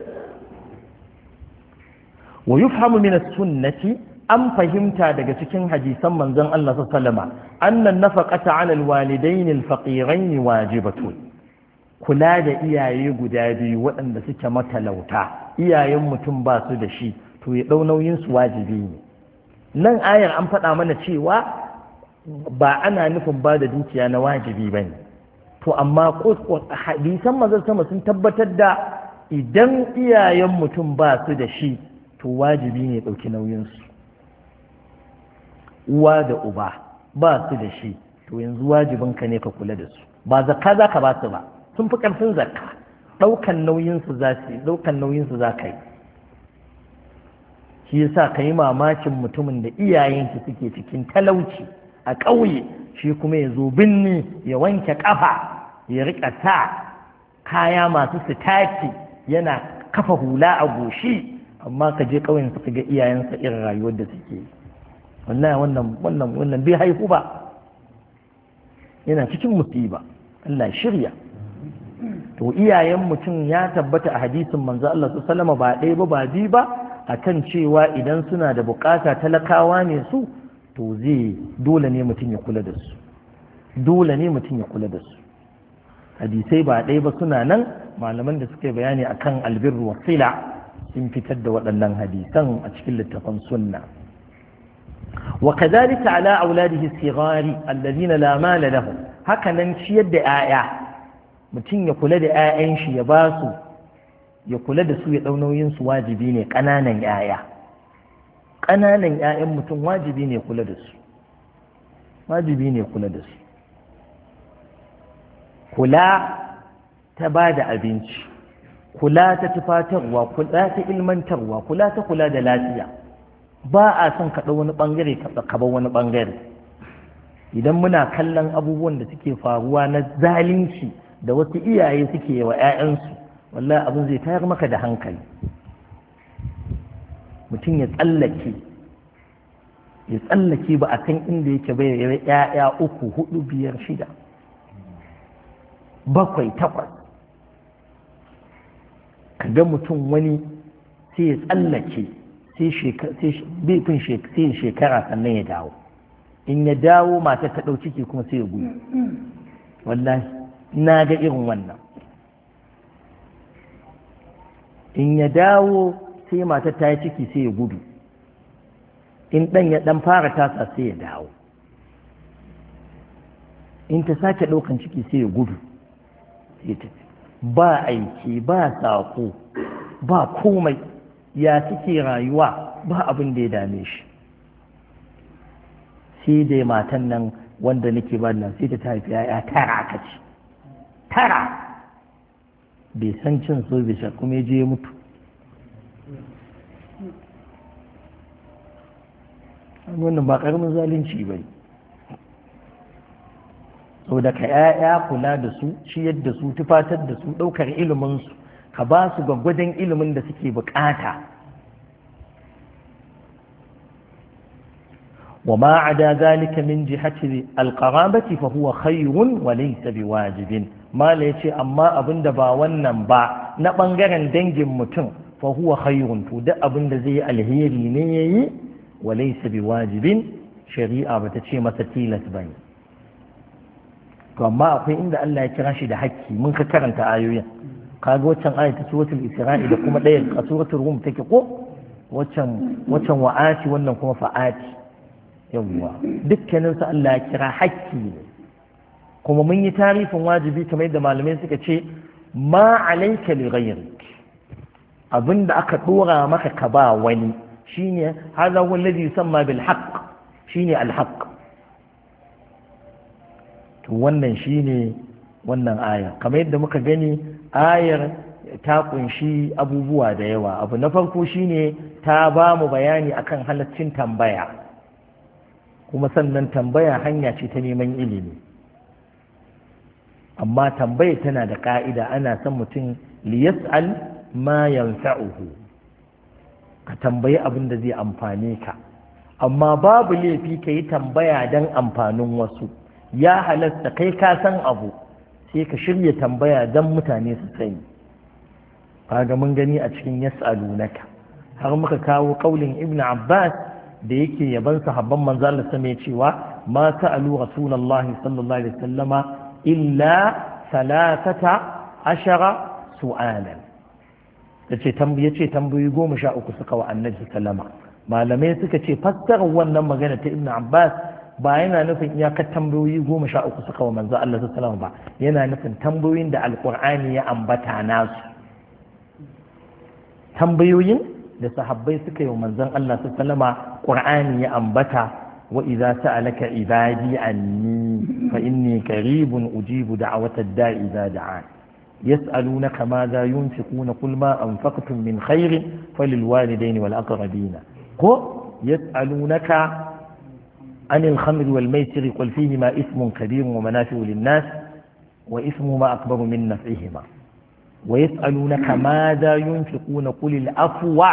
wa yufhamu min as-sunnati an fahimta daga cikin hadisan manzon Allah sallallahu alaihi wasallam annan nafaqata 'ala al-walidayn al-faqirayn wajibatun kula da iyaye guda biyu waɗanda suke matalauta iyayen mutum ba su da shi to ya ɗau nauyin su wajibi ne nan ayar an faɗa mana cewa ba ana nufin ba da dukiya na wajibi ba ne to amma hadisan manzon sama sun tabbatar da idan iyayen mutum ba su da shi to wajibi ne ɗauki nauyinsu uwa da uba ba su da shi to yanzu wajibinka ne ka kula da su ba zakka za ka ba su ba sun fi ƙarfin zakka ɗaukan nauyinsu za ka yi shi yasa ka yi mamakin mutumin da iyayenki suke cikin talauci a ƙauye shi kuma ya zo binni ya wanke ƙafa ya riƙa sa kaya masu sitati yana kafa hula a goshi amma ka je ƙauyen suka ga iyayensa irin rayuwar da suke yi wannan bai haihu ba, yana cikin musiba. Allah shirya. To iyayen mutum ya tabbata a hadisin manzo Allah sallallahu ba ɗaya ba ba biyu ba akan cewa idan suna da bukata talakawa ne su, to dole ne mutum ya kula da su, dole ne mutum ya kula da su. Hadisai ba ɗaya ba suna nan, malaman da suka yi bayani akan albirru wa sila sun fitar da waɗannan hadisan a cikin littafin sunna. wa kadhalika ala auladihi sigari alladhina la mala lahum, haka nan ciyar da 'ya'ya, mutum ya kula da 'ya'yan shi, ya ba su, ya kula da su, ya ɗau nauyin su, wajibi ne. Ƙananan 'ya'yan mutum wajibi ne kula da su, wajibi ne kula da su. Kula ta ba da abinci, kula ta tufatarwa, kula ta ilmantarwa, kula da lafiya. Ba a son ka ɗau wani ɓangare ka bar wani ɓangare. Idan muna kallon abubuwan da suke faruwa na zalunci da wasu iyaye suke wa 'ya'yansu, wallahi abin zai tayar maka da hankali. Mutum ya tsallake ba a kan inda yake bai 'ya'ya 3, 4, 5, 6, 7, 8. Ka ga mutum wani sai ya tsallake sai shekara sannan ya dawo. In ya dawo matar ta ɗau ciki kuma sai ya gudu. Wallahi na ga irin wannan. In ya dawo sai matar ta yi ciki sai ya gudu. In ɗan ya ɗan fara tasa sai ya dawo. In ta sake ɗaukan ciki sai ya gudu. Ba aiki, ba saƙo, ba komai. Ya suke rayuwa, ba abin da ya dame shi. Sai dai matan nan wanda nake ba nan sai ta haifi ya 9 aka ce 9, bai san cin so bai sha kuma je ya mutu. Wannan ba karamin zalunci ba ne. Sau da ka 'ya'ya kula da su, ciyar da su, tufatar da su, ɗaukar iliminsu, ka ba su gwaggwadon ilimin da suke bukata. وما عدا ذلك من جهة القرابة فهو خير وليس بواجب. ما ليش أما أبن دبا ونبا نبنغرن دنجم متن فهو خير فدا أبن زي الهيري نيي وليس بواجب. شريعة بتشي مستيلة بني. كما أقول إن الله يكراشي ده حكي من كرنت آيوين. kaga waccan ayata suratul isra'i da kuma ɗayan a suratul rum take ko waccan wa'ati wannan kuma fa'ati. yawwa dukkanin su Allah ya kira hakki ne. kuma mun yi tarifin wajibi kamar yadda malamai suka ce ma alayka li ghayrik, abinda aka dora maka ka ba wani shine hadha huwa alladhi yusamma bil haqq, shine al haqq. to wannan shine wannan aya kamar yadda muka gani ayar ta kunshi abubuwa da yawa. Abu na farko shine ta ba mu bayani akan halaccin tambaya, kuma sannan tambaya hanya ce ta neman ilimi, amma tambaya tana da ka'ida. Ana son mutum liyas'al ma yanfa'uhu, ka tambayi abin da zai amfane ka, amma babu laifi ka yi tambaya don amfanin wasu. Ya halasta kai ka san abu sai ka shirya tambaya don mutane su sani. kaga mun gani a cikin yas'alunaka, har muka kawo kaulin Ibn Abbas da yake yaban sahabban manzo Allah sama ya cewa ma sa'alu rasulullahi sallallahu alaihi wasallama illa 13 su'alan. yace tambayoyi 13 suka wa annabi sallama. malamai suka ce fassarar wannan magana ta Ibn Abbas ba yana nufin iyakar tambayoyi 13 suka wa manzo Allah sallallahu ba, yana nufin tambayoyin da alqur'ani ya ambata nasu, tambayoyin da sahabbai suka yi wa manzon Allah sallallahu qur'ani ya ambata. wa idza sa'alaka ibadi anni fa inni qaribun ujibu da'wata ad-da'i idza da'an yas'alunaka madha yunfiquna qul ma anfaqtum min khairin falilwalidayni wal aqrabina ko yas'alunaka عن الخمر والميسر قل فيهما إثم كبير ومنافع للناس وإثمهما أكبر من نفعهما ويسألونك ماذا ينفقون قل العفو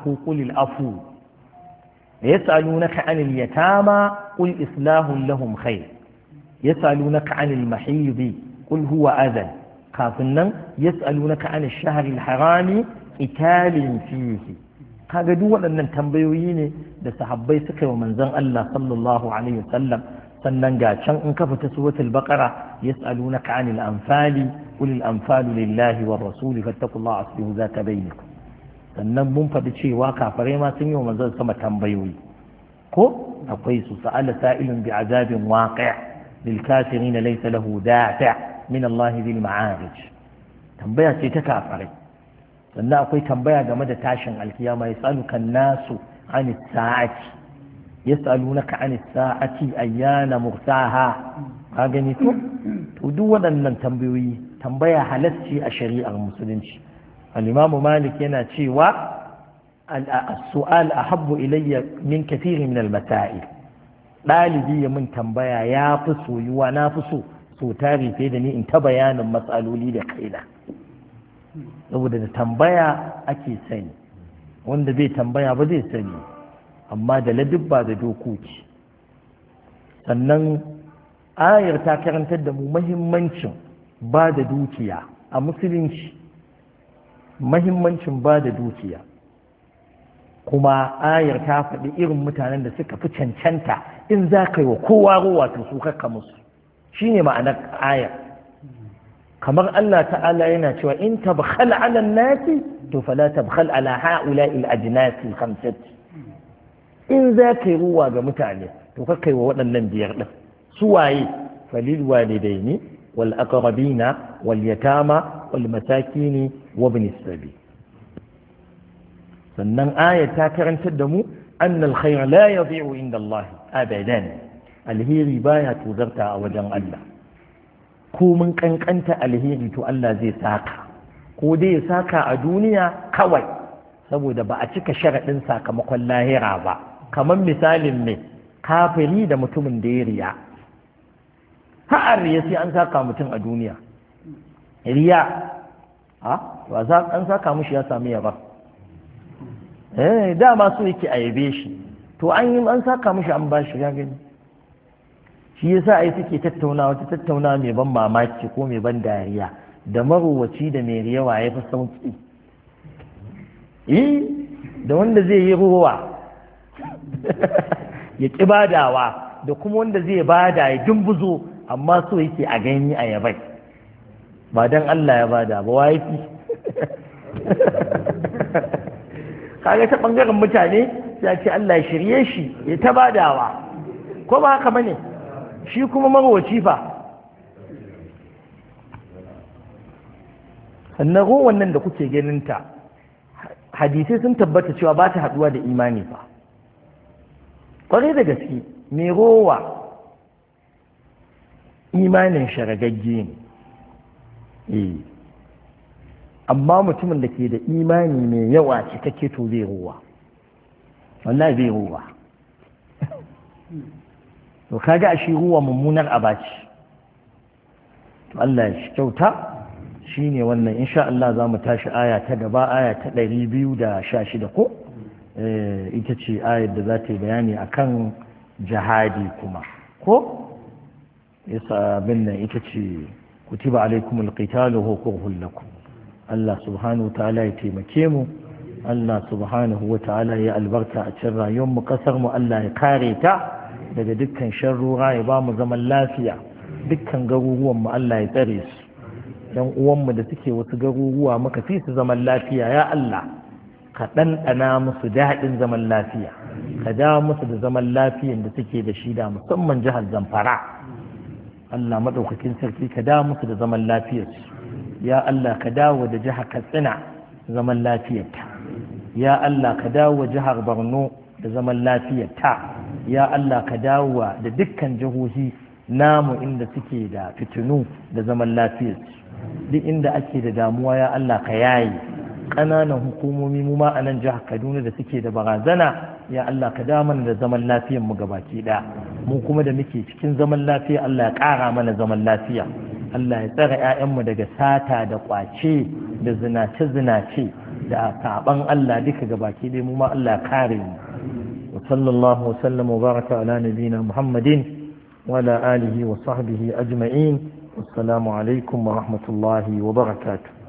ko qulil afu yas'alunaka 'anil yatama qul islahun lahum khair yas'alunaka 'anil mahid qul huwa adhan kafin nan yas'alunaka 'anil shahril harami qitalin fihi kaga duk waɗannan tambayoyi ne da sahabbai suka yi wa manzon Allah sallallahu alaihi wasallam sannan ga can in ka fita suratul baqara yas'alunaka 'anil anfali qul al anfalu lillahi war rasuli fattaqullaha aslihu zata bainakum sannan mun faɗi cewa kafirai ma sun yi wa manzon sama tambayoyi ko akwai su sa'ala sa'ilun bi azabin waqi' lil kafirin laysa lahu dafi' min Allah bil ma'arij tambaya ce ta kafirai sannan akwai tambaya game da tashin alkiyama yasaluka nasu an sa'ati yas'alunaka an sa'ati ayyana mursaha ka gani to duk waɗannan tambayoyi tambaya halacci a shari'ar musulunci al-imam malik yana cewa as-su'al ahabbu ilayya min kathir min al-masail dalibi ya mun tambaya ya fi soyuwa na fi so tari fiye da ni in ta bayanin matsaloli da kaina saboda da tambaya ake sani wanda bai tambaya ba zai sani amma da ladubba da dokoki sannan ayar ta karantar da mu mahimmancin ba da dukiya a musulunci mahimmancin ba da dukiya kuma ayar ta faɗi irin mutanen da suka fi cancanta in za ka yi wa kowa ruwa to su kakka musu shine ma'anar ayar kamar Allah ta'ala yana cewa in tabkhal 'ala an-nasi to fala tabkhal 'ala ha'ula'i al-ajnasi khamsati in za ka yi ruwa ga mutane to ka kai wa waɗannan biyar ɗin su waye falil walidaini wal aqrabina wal yatama wal masakini wa ibn sabi sannan aya ta karantar da mu annal khayr la yadhi'u inda Allah abadan alheri baya tuzarta a wajen Allah ko mun kankanta alheri to Allah zai saka ko dai ya saka a duniya kawai saboda ba a cika sharaɗin sakamakon lahira ba kamar misalin mai kafiri da mutumin da ya riya har riya sai an saka mutum a duniya riya an saka mushi ya sami yaba dama so yake a yabe shi to an saka mushi an ba shi ya gani shi yasa ai suke tattaunawa mai ban mamaki ko mai ban dariya da marowaci da mai riyawa ya fi sauki da wanda zai yi ruwa ya ƙi badawa da kuma wanda zai bada ya dumbuzo amma so yake a gani a yabai ba don Allah ya bada ba wa yafi kaga ta ɓangaren mutane sai ce Allah ya shirye shi ya ta badawa ko ba haka bane shi kuma marowaci fa sannan ruwan nan da kuke ganinta hadisai sun tabbata cewa ba ta haɗuwa da imani ba ƙwarai da gaske mai rowa imanin sharagagge ne amma mutumin da ke da imani mai yawa cikakke to zai rowa wallahi zai rowa to kaga a shi ruwa mummunar abaci to Allah ya shi kyauta shine wannan insha Allah za mu tashi aya ta gaba aya ta 216 ko ita ce ayar da za ta yi bayani akan jihadi kuma ko yasa abin nan ita ce kutiba alaikumul qitalu huwa kurhul lakum Allah subhanahu ta'ala ya taimake mu Allah subhanahu wa ta'ala ya albarka a cikin rayuwar mu kasar mu Allah ya kare ta daga dukkan sharrura ya ba mu zaman lafiya dukkan garuruwan mu Allah ya tsare su yan uwanmu da suke wasu garuruwa muka fi su zaman lafiya ya Allah ka ɗanɗana musu daɗin zaman lafiya ka dawo musu da zaman lafiyan da suke da shi da musamman jihar Zamfara Allah maɗaukakin sarki ka dawo musu da zaman lafiyarsu ya Allah ka dawo da jihar Katsina zaman lafiyarta ya Allah ka dawo jihar Borno da zaman lafiyarta ya Allah ka dawo da dukkan jihohi namu inda suke da fitinu da zaman lafiyarsu duk inda ake da damuwa ya Allah ka yaye ƙananan hukumomi mu ma a nan jihar Kaduna da suke da barazana ya Allah ka da mana da zaman lafiyar mu gabaki ɗaya mu kuma da muke cikin zaman lafiya Allah ya ƙara mana zaman lafiya Allah ya tsare 'ya'yanmu daga sata da ƙwace da zinace-zinace da saban Allah duka gabaki dai mu ma Allah kare mu wa sallallahu wa sallam wa baraka ala nabina Muhammadin wa ala alihi wa sahbihi ajma'in assalamu alaikum wa rahmatullahi wa barakatuh